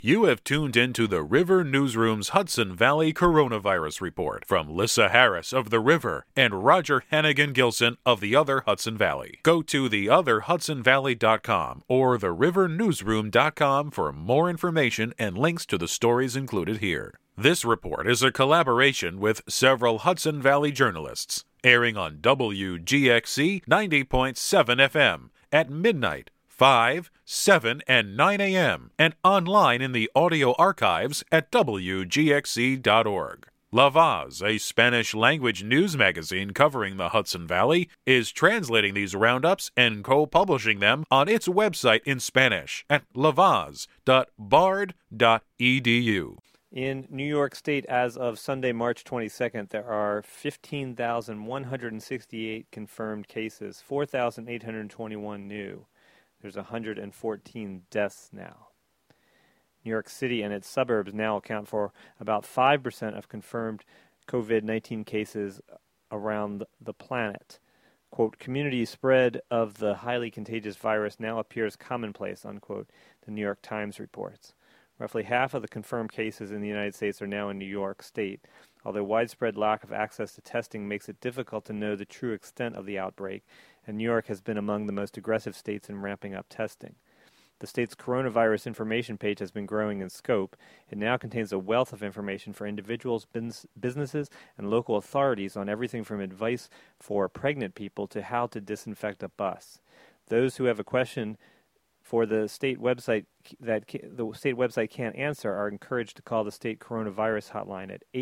You have tuned into the River Newsroom's Hudson Valley Coronavirus Report from Lissa Harris of The River and Roger Hannigan-Gilson of The Other Hudson Valley. Go to theotherhudsonvalley.com or therivernewsroom.com for more information and links to the stories included here. This report is a collaboration with several Hudson Valley journalists, airing on WGXC 90.7 FM at midnight, 5, 7, and 9 a.m., and online in the audio archives at WGXC.org. La Voz, a Spanish-language news magazine covering the Hudson Valley, is translating these roundups and co-publishing them on its website in Spanish at lavaz.bard.edu. In New York State, as of Sunday, March 22nd, there are 15,168 confirmed cases, 4,821 new. There's 114 deaths now. New York City and its suburbs now account for about 5% of confirmed COVID-19 cases around the planet. Quote, community spread of the highly contagious virus now appears commonplace, unquote, the New York Times reports. Roughly half of the confirmed cases in the United States are now in New York State, although widespread lack of access to testing makes it difficult to know the true extent of the outbreak, and New York has been among the most aggressive states in ramping up testing. The state's coronavirus information page has been growing in scope. It now contains a wealth of information for individuals, businesses, and local authorities on everything from advice for pregnant people to how to disinfect a bus. Those who have a question for the state website that the state website can't answer are encouraged to call the state coronavirus hotline at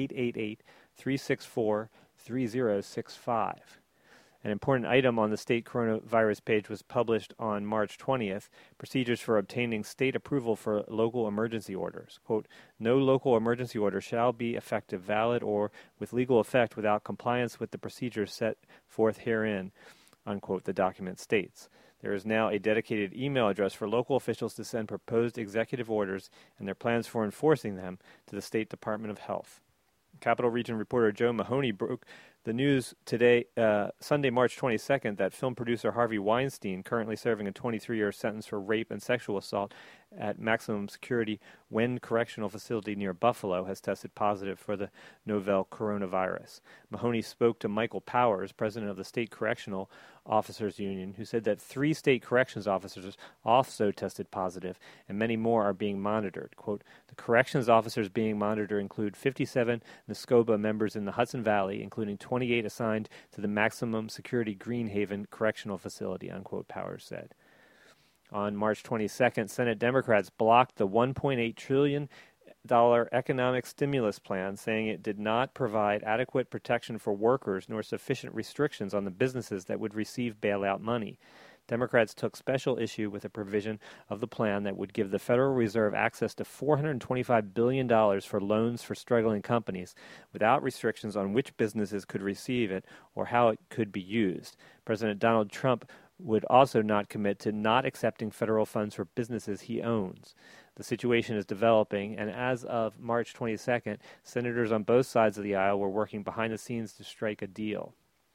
888-364-3065. An important item on the state coronavirus page was published on March 20th, procedures for obtaining state approval for local emergency orders. Quote, no local emergency order shall be effective, valid, or with legal effect without compliance with the procedures set forth herein, unquote, the document states. There is now a dedicated email address for local officials to send proposed executive orders and their plans for enforcing them to the State Department of Health. Capital Region reporter Joe Mahoney broke the news today, Sunday, March 22nd, that film producer Harvey Weinstein, currently serving a 23-year sentence for rape and sexual assault at maximum security Wynn Correctional Facility near Buffalo, has tested positive for the novel coronavirus. Mahoney spoke to Michael Powers, president of the State Correctional Officers Union, who said that 3 state corrections officers also tested positive, and many more are being monitored. Quote, the corrections officers being monitored include 57 NSCOBA members in the Hudson Valley, including 28 assigned to the maximum security Greenhaven Correctional Facility, unquote, Powers said. On March 22nd, Senate Democrats blocked the $1.8 trillion economic stimulus plan, saying it did not provide adequate protection for workers nor sufficient restrictions on the businesses that would receive bailout money. Democrats took special issue with a provision of the plan that would give the Federal Reserve access to $425 billion for loans for struggling companies without restrictions on which businesses could receive it or how it could be used. President Donald Trump would also not commit to not accepting federal funds for businesses he owns. The situation is developing, and as of March 22nd, senators on both sides of the aisle were working behind the scenes to strike a deal.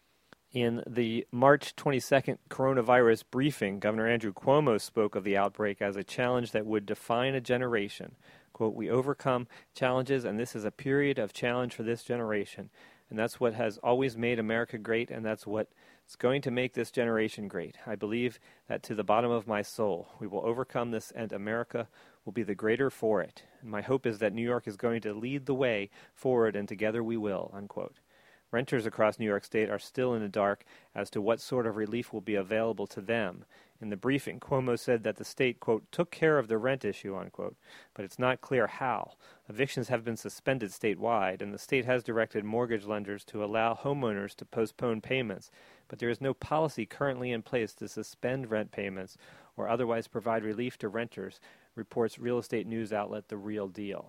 In the March 22nd coronavirus briefing, Governor Andrew Cuomo spoke of the outbreak as a challenge that would define a generation. Quote, we overcome challenges, and this is a period of challenge for this generation. And that's what has always made America great, and that's what's going to make this generation great. I believe that to the bottom of my soul. We will overcome this, and America will be the greater for it. And my hope is that New York is going to lead the way forward, and together we will, unquote. Renters across New York State are still in the dark as to what sort of relief will be available to them. In the briefing, Cuomo said that the state, quote, took care of the rent issue, unquote, but it's not clear how. Evictions have been suspended statewide, and the state has directed mortgage lenders to allow homeowners to postpone payments, but there is no policy currently in place to suspend rent payments or otherwise provide relief to renters, reports real estate news outlet The Real Deal.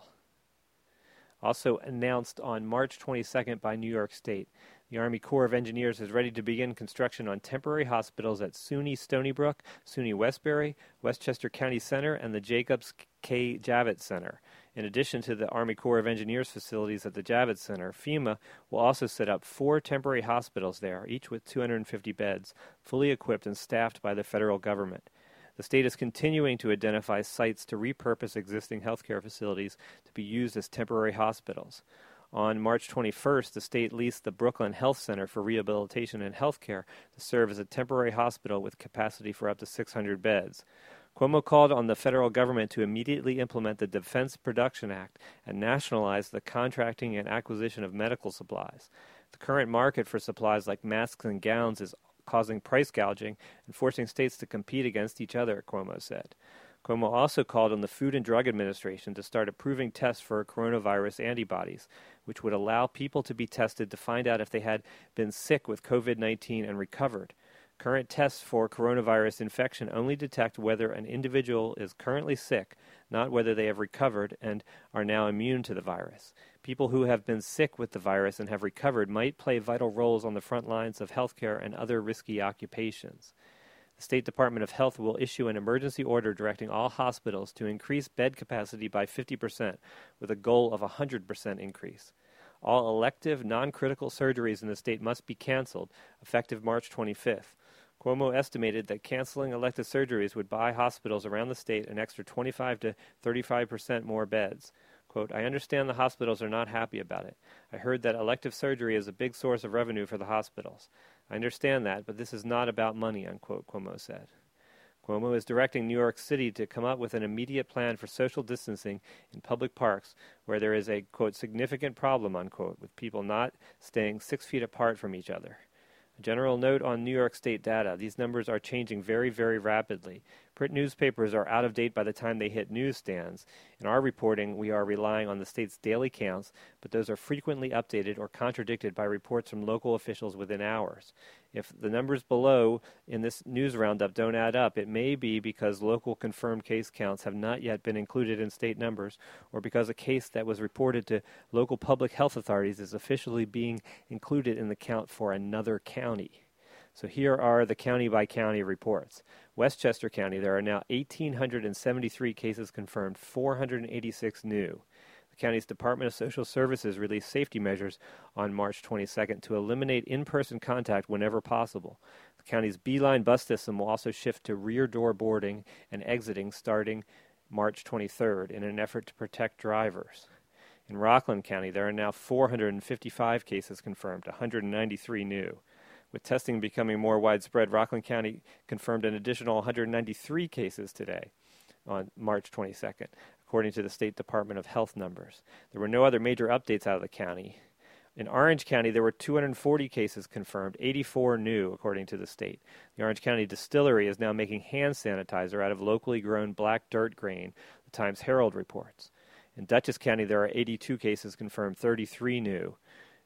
Also announced on March 22nd by New York State, the Army Corps of Engineers is ready to begin construction on temporary hospitals at SUNY Stony Brook, SUNY Westbury, Westchester County Center, and the Jacobs K. Javits Center. In addition to the Army Corps of Engineers facilities at the Javits Center, FEMA will also set up 4 temporary hospitals there, each with 250 beds, fully equipped and staffed by the federal government. The state is continuing to identify sites to repurpose existing healthcare facilities to be used as temporary hospitals. On March 21st, the state leased the Brooklyn Health Center for Rehabilitation and Healthcare to serve as a temporary hospital with capacity for up to 600 beds. Cuomo called on the federal government to immediately implement the Defense Production Act and nationalize the contracting and acquisition of medical supplies. The current market for supplies like masks and gowns is causing price gouging and forcing states to compete against each other, Cuomo said. Cuomo also called on the Food and Drug Administration to start approving tests for coronavirus antibodies, which would allow people to be tested to find out if they had been sick with COVID-19 and recovered. Current tests for coronavirus infection only detect whether an individual is currently sick, not whether they have recovered and are now immune to the virus. People who have been sick with the virus and have recovered might play vital roles on the front lines of healthcare and other risky occupations. The State Department of Health will issue an emergency order directing all hospitals to increase bed capacity by 50%, with a goal of a 100% increase. All elective, non-critical surgeries in the state must be canceled, effective March 25th. Cuomo estimated that canceling elective surgeries would buy hospitals around the state an extra 25 to 35% more beds. Quote, I understand the hospitals are not happy about it. I heard that elective surgery is a big source of revenue for the hospitals. I understand that, but this is not about money, unquote, Cuomo said. Cuomo is directing New York City to come up with an immediate plan for social distancing in public parks where there is a, quote, significant problem, unquote, with people not staying 6 feet apart from each other. A general note on New York State data. These numbers are changing very, very rapidly. Print newspapers are out of date by the time they hit newsstands. In our reporting, we are relying on the state's daily counts, but those are frequently updated or contradicted by reports from local officials within hours. If the numbers below in this news roundup don't add up, it may be because local confirmed case counts have not yet been included in state numbers, or because a case that was reported to local public health authorities is officially being included in the count for another county. So here are the county-by-county reports. Westchester County, there are now 1,873 cases confirmed, 486 new. The county's Department of Social Services released safety measures on March 22nd to eliminate in-person contact whenever possible. The county's Beeline bus system will also shift to rear door boarding and exiting starting March 23rd in an effort to protect drivers. In Rockland County, there are now 455 cases confirmed, 193 new. With testing becoming more widespread, Rockland County confirmed an additional 193 cases today on March 22nd, according to the State Department of Health numbers. There were no other major updates out of the county. In Orange County, there were 240 cases confirmed, 84 new, according to the state. The Orange County Distillery is now making hand sanitizer out of locally grown black dirt grain, the Times Herald reports. In Dutchess County, there are 82 cases confirmed, 33 new.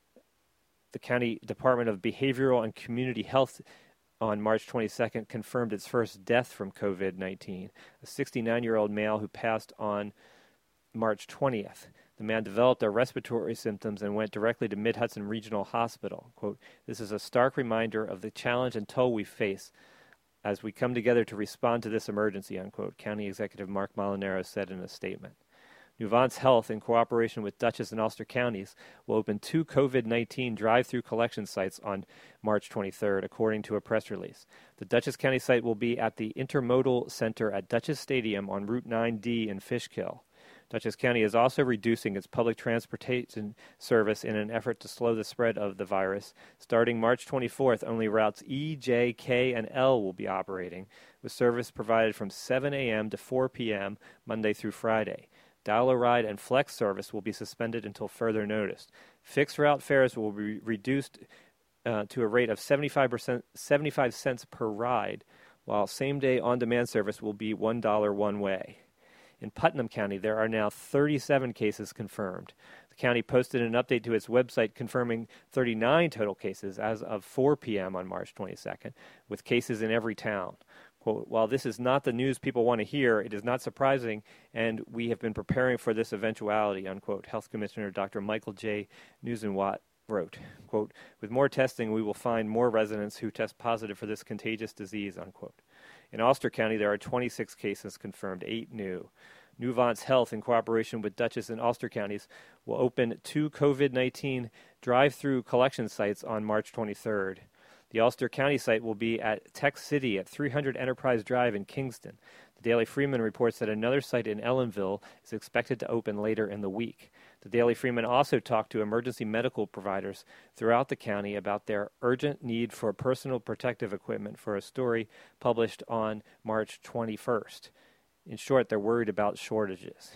The County Department of Behavioral and Community Health on March 22nd confirmed its first death from COVID-19, a 69-year-old male who passed on March 20th. The man developed respiratory symptoms and went directly to Mid-Hudson Regional Hospital. Quote, this is a stark reminder of the challenge and toll we face as we come together to respond to this emergency, unquote, County Executive Mark Molinaro said in a statement. Nuvance Health, in cooperation with Dutchess and Ulster counties, will open 2 COVID-19 drive-through collection sites on March 23rd, according to a press release. The Dutchess County site will be at the Intermodal Center at Dutchess Stadium on Route 9D in Fishkill. Dutchess County is also reducing its public transportation service in an effort to slow the spread of the virus. Starting March 24th, only routes E, J, K, and L will be operating, with service provided from 7 a.m. to 4 p.m. Monday through Friday. Dial-A-Ride and Flex service will be suspended until further notice. Fixed route fares will be reduced to a rate of 75 cents per ride, while same-day on-demand service will be $1 one way. In Putnam County, there are now 37 cases confirmed. The county posted an update to its website confirming 39 total cases as of 4 p.m. on March 22nd, with cases in every town. Quote, while this is not the news people want to hear, it is not surprising, and we have been preparing for this eventuality, unquote, Health Commissioner Dr. Michael J. Newsenwatt wrote. Quote, with more testing, we will find more residents who test positive for this contagious disease, unquote. In Ulster County, there are 26 cases confirmed, 8 new. Nuvance Health, in cooperation with Dutchess and Ulster counties, will open 2 COVID-19 drive-through collection sites on March 23rd. The Ulster County site will be at Tech City at 300 Enterprise Drive in Kingston. The Daily Freeman reports that another site in Ellenville is expected to open later in the week. The Daily Freeman also talked to emergency medical providers throughout the county about their urgent need for personal protective equipment for a story published on March 21st. In short, they're worried about shortages.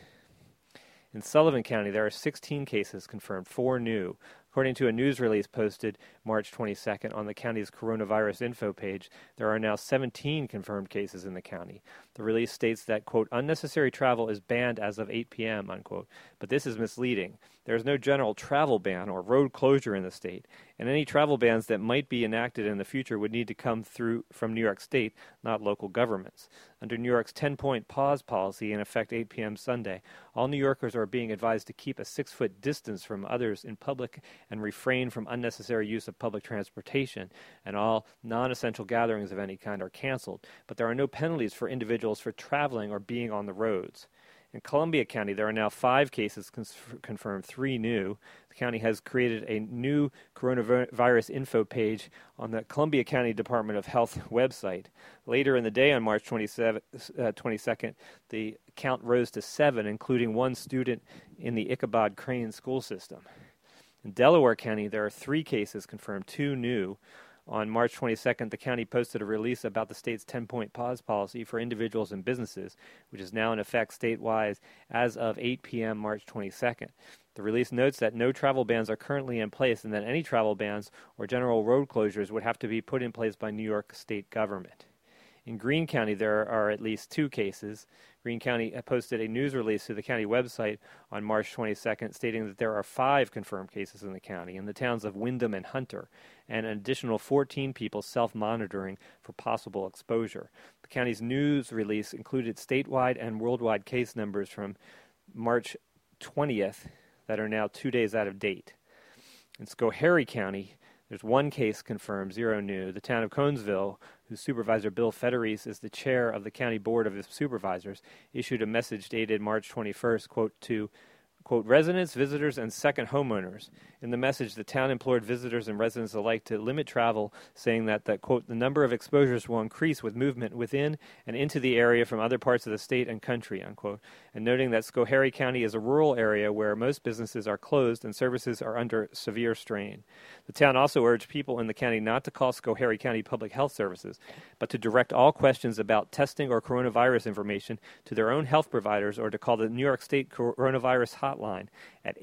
In Sullivan County, there are 16 cases confirmed, 4 new. According to a news release posted March 22nd on the county's coronavirus info page, there are now 17 confirmed cases in the county. The release states that, quote, unnecessary travel is banned as of 8 p.m., unquote. But this is misleading. There is no general travel ban or road closure in the state, and any travel bans that might be enacted in the future would need to come through from New York State, not local governments. Under New York's 10-point pause policy in effect 8 p.m. Sunday, all New Yorkers are being advised to keep a 6-foot distance from others in public and refrain from unnecessary use of public transportation, and all non-essential gatherings of any kind are canceled, but there are no penalties for individuals for traveling or being on the roads. In Columbia County, there are now 5 cases confirmed, 3 new. The county has created a new coronavirus info page on the Columbia County Department of Health website. Later in the day on March 22nd, the count rose to 7, including 1 student in the Ichabod Crane school system. In Delaware County, there are 3 cases confirmed, 2 new. On March 22nd, the county posted a release about the state's 10-point pause policy for individuals and businesses, which is now in effect statewide as of 8 p.m. March 22nd. The release notes that no travel bans are currently in place and that any travel bans or general road closures would have to be put in place by New York state government. In Greene County, there are at least 2 cases. Greene County posted a news release to the county website on March 22nd stating that there are 5 confirmed cases in the county in the towns of Windham and Hunter, and an additional 14 people self-monitoring for possible exposure. The county's news release included statewide and worldwide case numbers from March 20th that are now 2 days out of date. In Schoharie County, there's 1 case confirmed, 0 new. The town of Conesville, whose supervisor Bill Federese is the chair of the county board of supervisors, issued a message dated March 21st, quote, to, quote, residents, visitors, and second homeowners. In the message, the town implored visitors and residents alike to limit travel, saying that, quote, the number of exposures will increase with movement within and into the area from other parts of the state and country, unquote, and noting that Schoharie County is a rural area where most businesses are closed and services are under severe strain. The town also urged people in the county not to call Schoharie County Public Health Services, but to direct all questions about testing or coronavirus information to their own health providers or to call the New York State Coronavirus Hotline at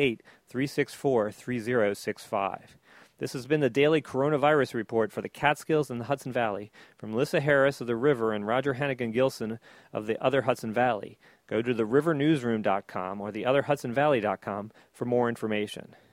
888-364-3065. This has been the Daily Coronavirus Report for the Catskills and the Hudson Valley from Lissa Harris of the River and Roger Hannigan-Gilson of the Other Hudson Valley. Go to therivernewsroom.com or theotherhudsonvalley.com for more information.